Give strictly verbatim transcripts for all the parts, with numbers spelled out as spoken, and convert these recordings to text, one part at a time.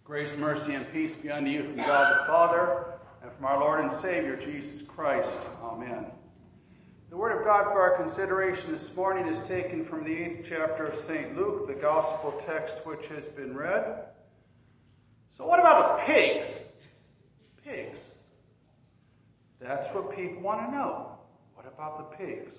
Grace, mercy, and peace be unto you from God the Father and from our Lord and Savior, Jesus Christ. Amen. The Word of God for our consideration this morning is taken from the eighth chapter of Saint Luke, the Gospel text which has been read. So what about the pigs? Pigs. That's what people want to know. What about the pigs?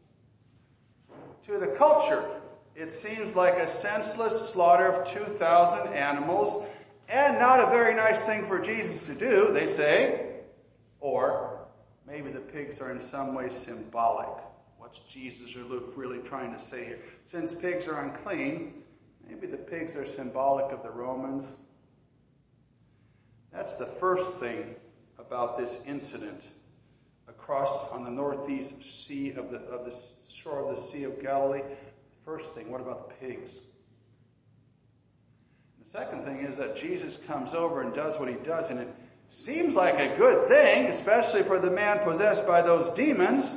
To the culture, it seems like a senseless slaughter of two thousand animals and not a very nice thing for Jesus to do, they say. Or maybe the pigs are in some way symbolic. What's Jesus or Luke really trying to say here? Since pigs are unclean, maybe the pigs are symbolic of the Romans. That's the first thing about this incident across on the northeast sea of the, of the shore of the Sea of Galilee. First thing, what about the pigs? The second thing is that Jesus comes over and does what he does, and it seems like a good thing, especially for the man possessed by those demons.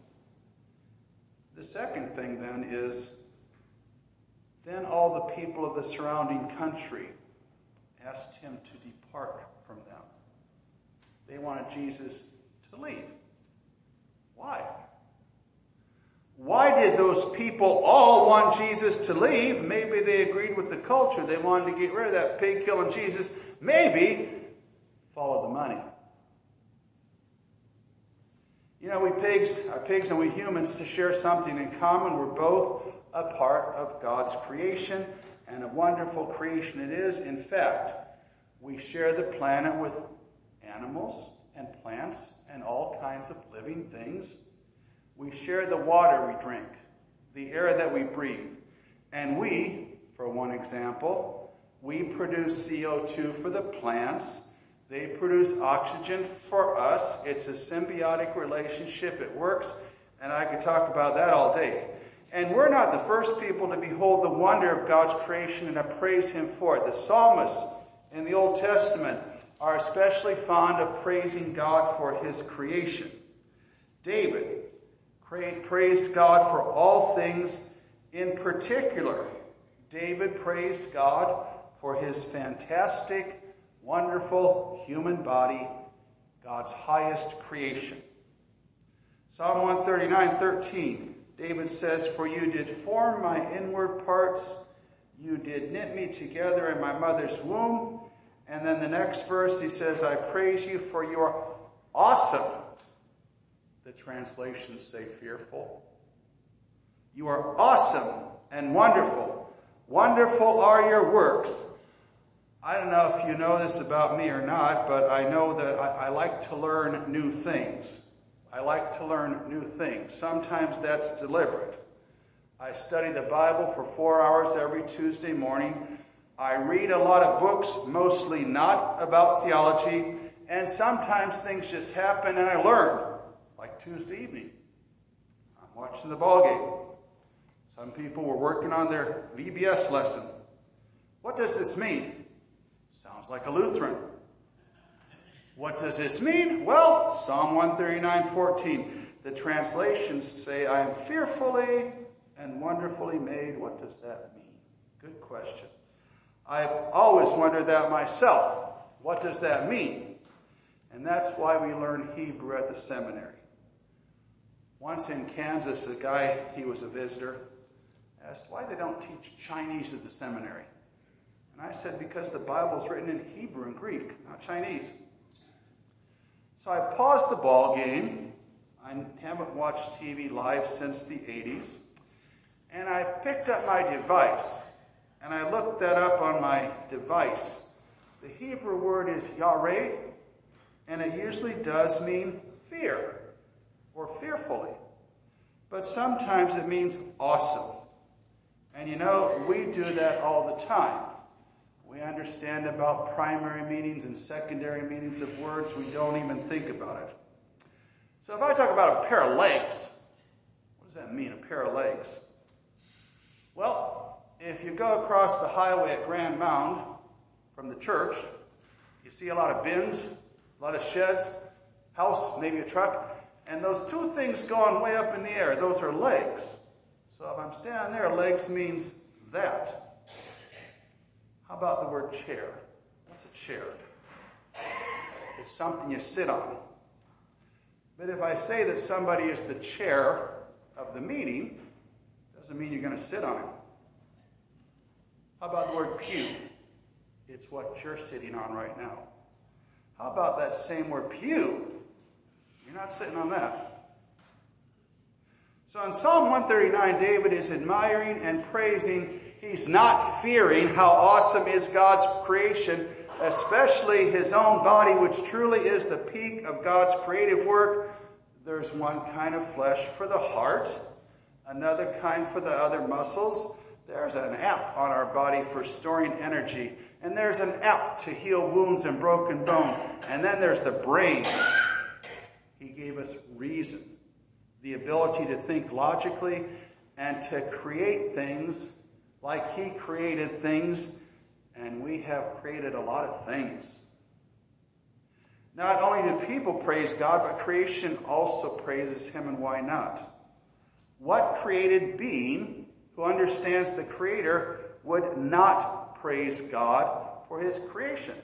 The second thing then is, then all the people of the surrounding country asked him to depart from them. They wanted Jesus to leave. Why? Why did those people all want Jesus to leave? Maybe they agreed with the culture. They wanted to get rid of that pig-killing Jesus. Maybe follow the money. You know, we pigs, our pigs and we humans to share something in common. We're both a part of God's creation, and a wonderful creation it is. In fact, we share the planet with animals and plants and all kinds of living things. We share the water we drink, the air that we breathe. And we, for one example, we produce C O two for the plants. They produce oxygen for us. It's a symbiotic relationship. It works. And I could talk about that all day. And we're not the first people to behold the wonder of God's creation and to praise him for it. The psalmists in the Old Testament are especially fond of praising God for his creation. David praised God for all things. In particular, David praised God for his fantastic, wonderful human body, God's highest creation. Psalm one thirty-nine thirteen, David says, "For you did form my inward parts. You did knit me together in my mother's womb." And then the next verse, he says, "I praise you for your awesome." The translations say fearful. You are awesome and wonderful. Wonderful are your works. I don't know if you know this about me or not, but I know that I, I like to learn new things. I like to learn new things. Sometimes that's deliberate. I study the Bible for four hours every Tuesday morning. I read a lot of books, mostly not about theology, and sometimes things just happen and I learn. Like Tuesday evening, I'm watching the ball game. Some people were working on their V B S lesson. What does this mean? Sounds like a Lutheran. What does this mean? Well, Psalm one thirty-nine fourteen. The translations say, "I am fearfully and wonderfully made." What does that mean? Good question. I've always wondered that myself. What does that mean? And that's why we learn Hebrew at the seminary. Once in Kansas, a guy, he was a visitor, asked why they don't teach Chinese at the seminary. And I said, because the Bible's written in Hebrew and Greek, not Chinese. So I paused the ball game. I haven't watched T V live since the eighties. And I picked up my device, and I looked that up on my device. The Hebrew word is yareh, and it usually does mean fear or fearfully. But sometimes it means awesome. And you know, we do that all the time. We understand about primary meanings and secondary meanings of words. We don't even think about it. So if I talk about a pair of legs, what does that mean, a pair of legs? Well, if you go across the highway at Grand Mound from the church, you see a lot of bins, a lot of sheds, house, maybe a truck, and those two things going way up in the air, those are legs. So if I'm standing there, legs means that. How about the word chair? What's a chair? It's something you sit on. But if I say that somebody is the chair of the meeting, doesn't mean you're going to sit on it. How about the word pew? It's what you're sitting on right now. How about that same word pew? You're not sitting on that. So in Psalm one thirty-nine, David is admiring and praising. He's not fearing how awesome is God's creation, especially his own body, which truly is the peak of God's creative work. There's one kind of flesh for the heart, another kind for the other muscles. There's an app on our body for storing energy, and there's an app to heal wounds and broken bones. And then there's the brain. He gave us reason, the ability to think logically and to create things like he created things, and we have created a lot of things. Not only do people praise God, but creation also praises him, and why not? What created being who understands the Creator would not praise God for his creation?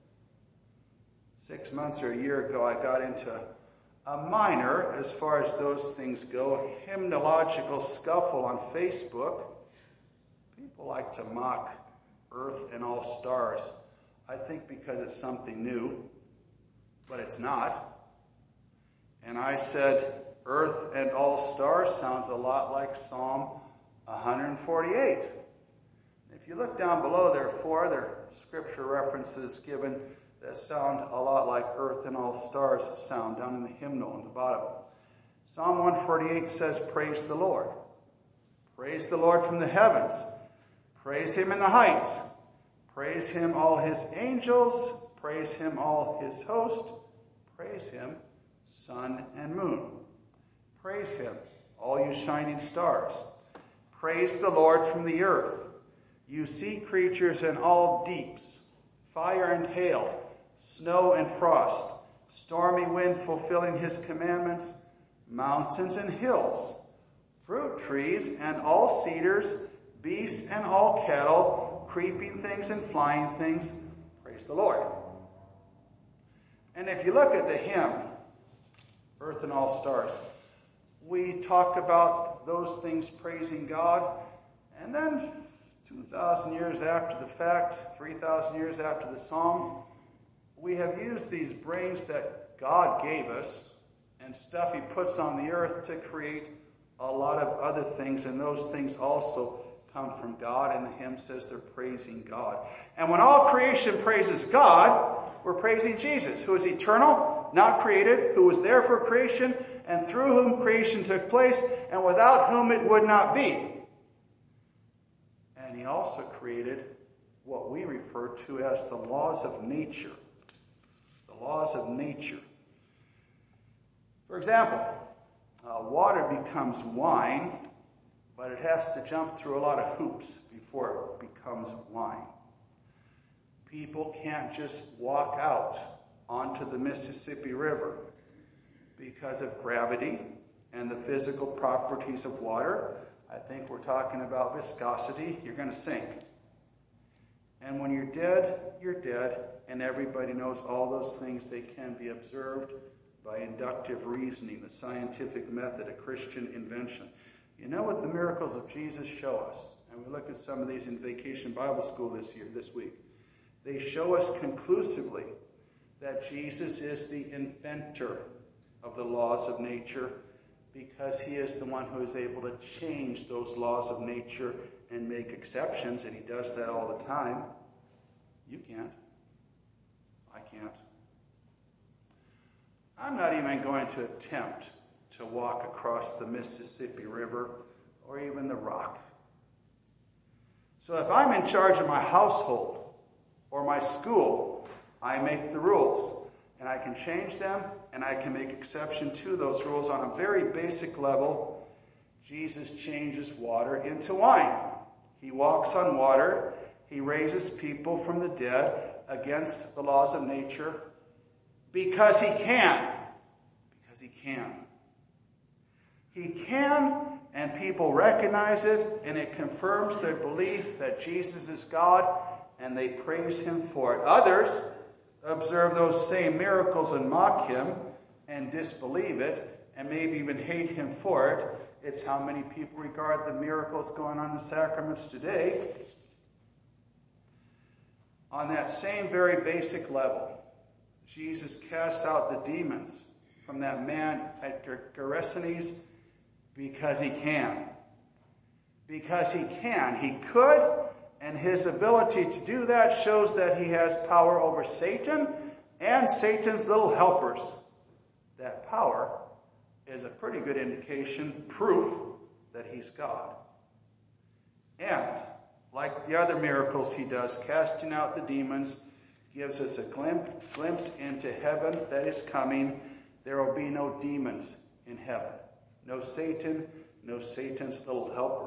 Six months or a year ago, I got into a minor, as far as those things go, hymnological scuffle on Facebook. People like to mock Earth and all stars. I think because it's something new. But it's not. And I said, Earth and all stars sounds a lot like Psalm one forty-eight. If you look down below, there are four other scripture references given that sound a lot like Earth and all stars sound down in the hymnal in the bottom. Psalm one forty-eight says, praise the Lord. Praise the Lord from the heavens. Praise him in the heights. Praise him all his angels. Praise him all his host. Praise him, sun and moon. Praise him, all you shining stars. Praise the Lord from the earth, you sea creatures in all deeps, fire and hail, snow and frost, stormy wind fulfilling his commandments, mountains and hills, fruit trees and all cedars, beasts and all cattle, creeping things and flying things. Praise the Lord. And if you look at the hymn, Earth and all stars, we talk about those things praising God, and then two thousand years after the fact, three thousand years after the Psalms, we have used these brains that God gave us and stuff he puts on the earth to create a lot of other things, and those things also come from God, and the hymn says they're praising God. And when all creation praises God, we're praising Jesus, who is eternal, not created, who was there for creation, and through whom creation took place, and without whom it would not be. And he also created what we refer to as the laws of nature. The laws of nature. For example, uh, water becomes wine, but it has to jump through a lot of hoops before it becomes wine. People can't just walk out onto the Mississippi River because of gravity and the physical properties of water. I think we're talking about viscosity. You're going to sink. And when you're dead, you're dead, and everybody knows all those things. They can be observed by inductive reasoning, the scientific method, a Christian invention. You know what the miracles of Jesus show us? And we look at some of these in Vacation Bible School this year, this week. They show us conclusively that Jesus is the inventor of the laws of nature, because he is the one who is able to change those laws of nature and make exceptions, and he does that all the time. You can't. I can't. I'm not even going to attempt to walk across the Mississippi River or even the Rock. So if I'm in charge of my household or my school, I make the rules. And I can change them, and I can make exception to those rules on a very basic level. Jesus changes water into wine. He walks on water. He raises people from the dead against the laws of nature because he can. Because he can. He can, and people recognize it, and it confirms their belief that Jesus is God, and they praise him for it. Others observe those same miracles and mock him and disbelieve it and maybe even hate him for it. It's how many people regard the miracles going on in the sacraments today. On that same very basic level, Jesus casts out the demons from that man at Gerasenes because he can. Because he can. He could, and his ability to do that shows that he has power over Satan and Satan's little helpers. That power is a pretty good indication, proof, that he's God. And, like the other miracles he does, casting out the demons gives us a glimpse, glimpse into heaven that is coming. There will be no demons in heaven. No Satan, no Satan's little helper.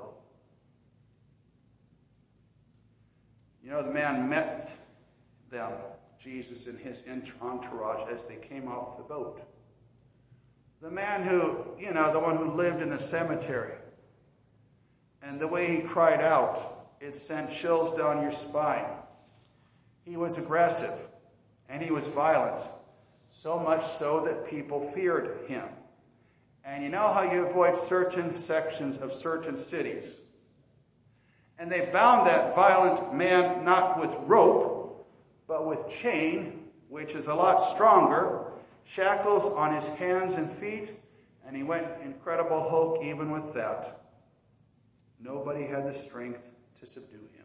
You know, the man met them, Jesus and his entourage, as they came off the boat. The man who, you know, the one who lived in the cemetery. And the way he cried out, it sent chills down your spine. He was aggressive and he was violent, so much so that people feared him. And you know how you avoid certain sections of certain cities? And they bound that violent man not with rope, but with chain, which is a lot stronger, shackles on his hands and feet, and he went incredible hope even with that. Nobody had the strength to subdue him.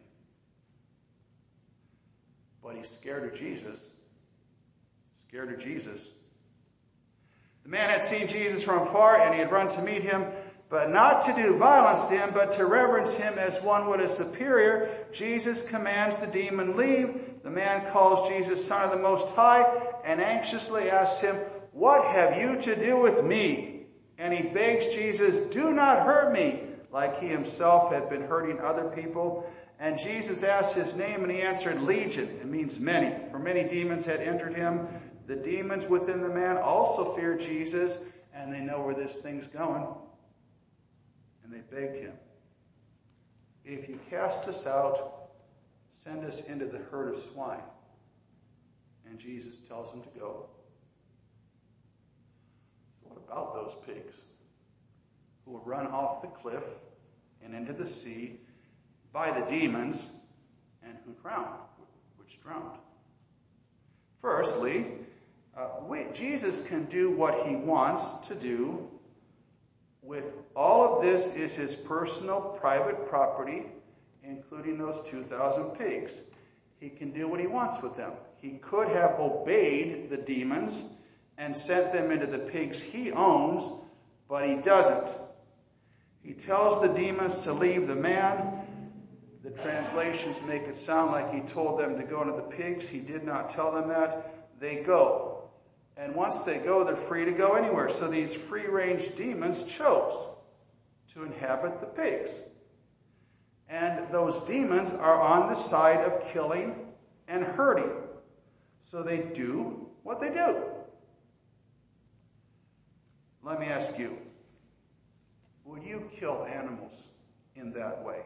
But he's scared of Jesus. Scared of Jesus. The man had seen Jesus from afar, and he had run to meet him, but not to do violence to him, but to reverence him as one would a superior. Jesus commands the demon leave. The man calls Jesus Son of the Most High and anxiously asks him, "What have you to do with me?" And he begs Jesus, "Do not hurt me," like he himself had been hurting other people. And Jesus asked his name, and he answered, Legion. It means many, for many demons had entered him. The demons within the man also fear Jesus, and they know where this thing's going. And they begged him, "If you cast us out, send us into the herd of swine." And Jesus tells them to go. So what about those pigs who were run off the cliff and into the sea by the demons and who drowned, which drowned? Firstly, uh, we, Jesus can do what he wants to do with all of this is his personal private property, including those two thousand pigs. He can do what he wants with them. He could have obeyed the demons and sent them into the pigs he owns, but he doesn't. He tells the demons to leave the man. The translations make it sound like he told them to go into the pigs. He did not tell them that. They go. And once they go, they're free to go anywhere. So these free-range demons chose to inhabit the pigs. And those demons are on the side of killing and hurting. So they do what they do. Let me ask you, would you kill animals in that way?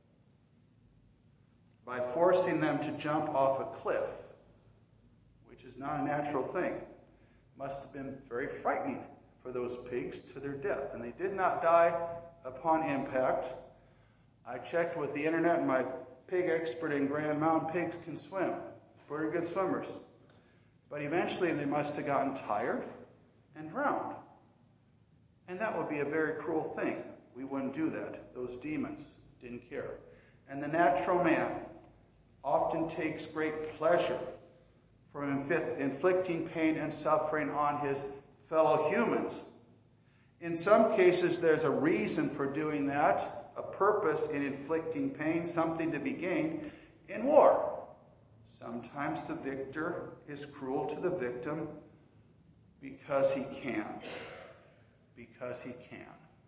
By forcing them to jump off a cliff, which is not a natural thing. Must have been very frightening for those pigs to their death. And they did not die upon impact. I checked with the internet, and my pig expert in Grand Mountain pigs can swim. Very good swimmers. But eventually they must have gotten tired and drowned. And that would be a very cruel thing. We wouldn't do that. Those demons didn't care. And the natural man often takes great pleasure from inflicting pain and suffering on his fellow humans. In some cases, there's a reason for doing that, a purpose in inflicting pain, something to be gained in war. Sometimes the victor is cruel to the victim because he can. Because he can.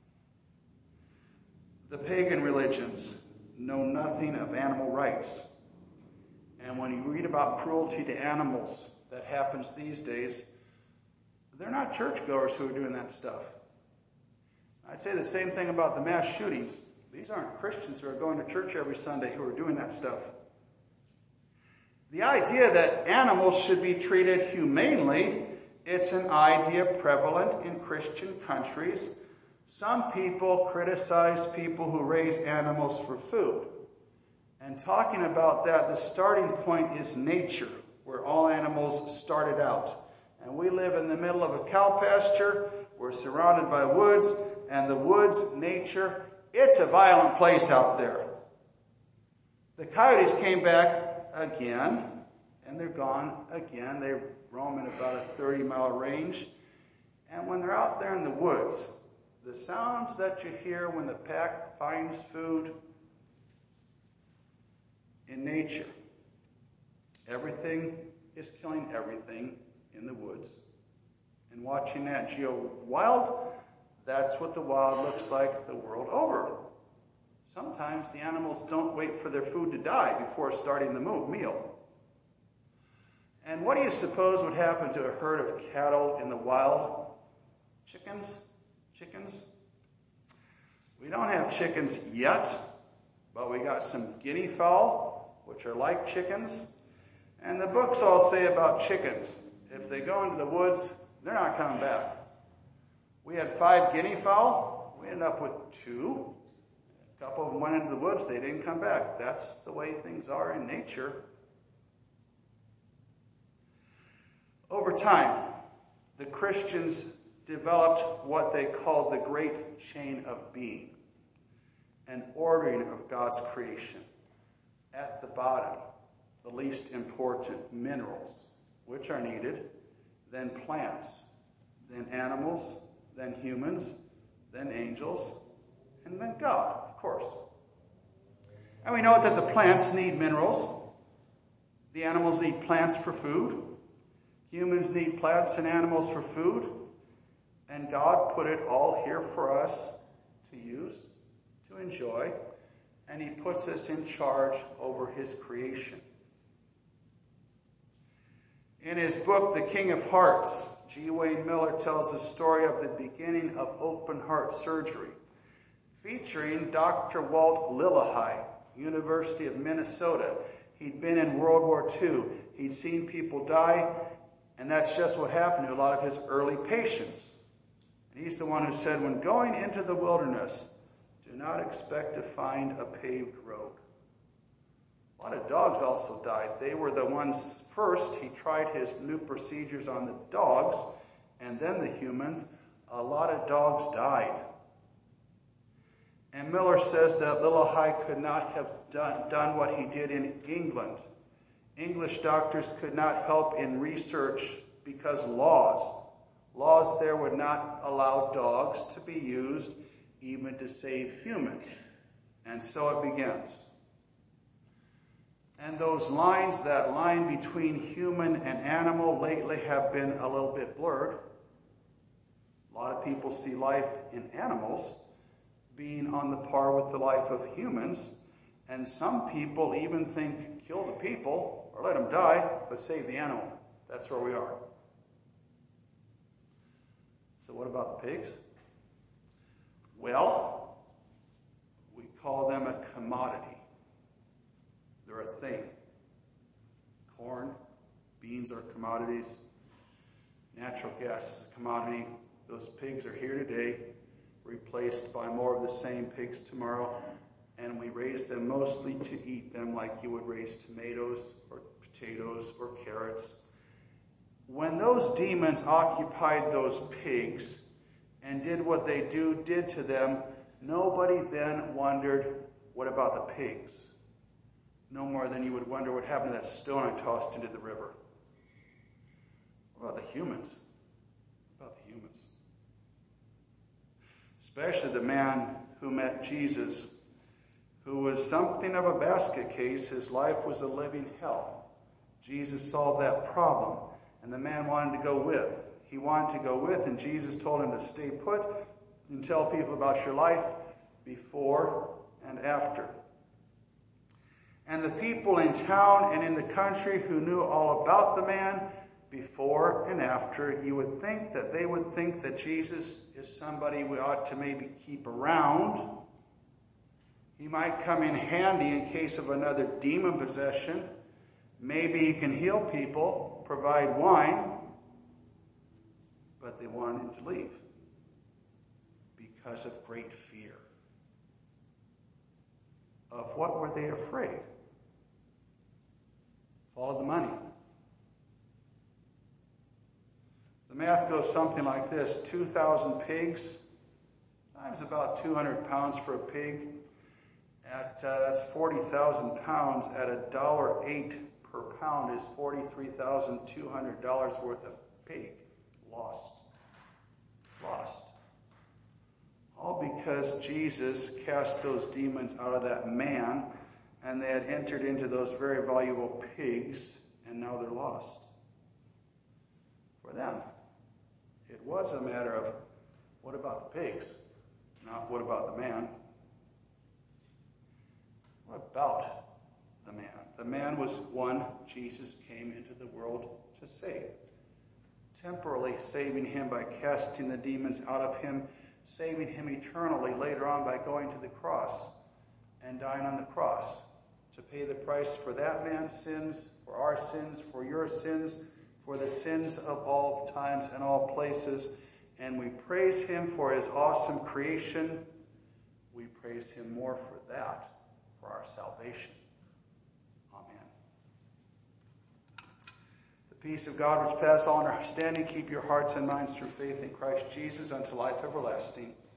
The pagan religions know nothing of animal rights. And when you read about cruelty to animals that happens these days, they're not churchgoers who are doing that stuff. I'd say the same thing about the mass shootings. These aren't Christians who are going to church every Sunday who are doing that stuff. The idea that animals should be treated humanely, it's an idea prevalent in Christian countries. Some people criticize people who raise animals for food. And talking about that, the starting point is nature, where all animals started out. And we live in the middle of a cow pasture. We're surrounded by woods, and the woods, nature, it's a violent place out there. The coyotes came back again, and they're gone again. They roam in about a thirty mile range. And when they're out there in the woods, the sounds that you hear when the pack finds food in nature, everything is killing everything in the woods. And watching Nat Geo Wild, that's what the wild looks like the world over. Sometimes the animals don't wait for their food to die before starting the meal. And what do you suppose would happen to a herd of cattle in the wild? Chickens? Chickens? We don't have chickens yet, but we got some guinea fowl, which are like chickens. And the books all say about chickens, if they go into the woods, they're not coming back. We had five guinea fowl. We ended up with two. A couple of them went into the woods. They didn't come back. That's the way things are in nature. Over time, the Christians developed what they called the great chain of being, an ordering of God's creation. At the bottom, the least important minerals, which are needed, then plants, then animals, then humans, then angels, and then God, of course. And we know that the plants need minerals. The animals need plants for food. Humans need plants and animals for food. And God put it all here for us to use, to enjoy. And he puts us in charge over his creation. In his book, The King of Hearts, G. Wayne Miller tells the story of the beginning of open heart surgery, featuring Doctor Walt Lillehei, University of Minnesota. He'd been in World War Two. He'd seen people die, and that's just what happened to a lot of his early patients. And he's the one who said, when going into the wilderness, do not expect to find a paved road. A lot of dogs also died. They were the ones first. He tried his new procedures on the dogs and then the humans. A lot of dogs died. And Miller says that Lillehei could not have done, done what he did in England. English doctors could not help in research because laws, laws there would not allow dogs to be used even to save humans. And so it begins. And those lines, that line between human and animal, lately have been a little bit blurred. A lot of people see life in animals being on the par with the life of humans. And some people even think kill the people or let them die, but save the animal. That's where we are. So what about the pigs? Well, we call them a commodity. They're a thing. Corn, beans are commodities. Natural gas is a commodity. Those pigs are here today, replaced by more of the same pigs tomorrow. And we raise them mostly to eat them like you would raise tomatoes or potatoes or carrots. When those demons occupied those pigs and did what they do did to them, nobody then wondered, what about the pigs? No more than you would wonder what happened to that stone I tossed into the river. What about the humans? What about the humans? Especially the man who met Jesus, who was something of a basket case. His life was a living hell. Jesus solved that problem, and the man wanted to go with. He wanted to go with, and Jesus told him to stay put and tell people about your life before and after. And the people in town and in the country who knew all about the man before and after, you would think that they would think that Jesus is somebody we ought to maybe keep around. He might come in handy in case of another demon possession. Maybe he can heal people, provide wine, but they wanted him to leave because of great fear. Of what were they afraid? Follow the money. The math goes something like this. two thousand pigs times about two hundred pounds for a pig. At, uh, that's forty thousand pounds at a dollar eight per pound is forty-three thousand two hundred dollars worth of pig lost. Lost. All because Jesus cast those demons out of that man, and they had entered into those very valuable pigs, and now they're lost. For them, it was a matter of, what about the pigs? Not what about the man? What about the man? The man was one Jesus came into the world to save. Temporarily saving him by casting the demons out of him, saving him eternally later on by going to the cross and dying on the cross to pay the price for that man's sins, for our sins, for your sins, for the sins of all times and all places. And we praise him for his awesome creation. We praise him more for that, for our salvation. Amen. The peace of God which passes all understanding, keep your hearts and minds through faith in Christ Jesus unto life everlasting.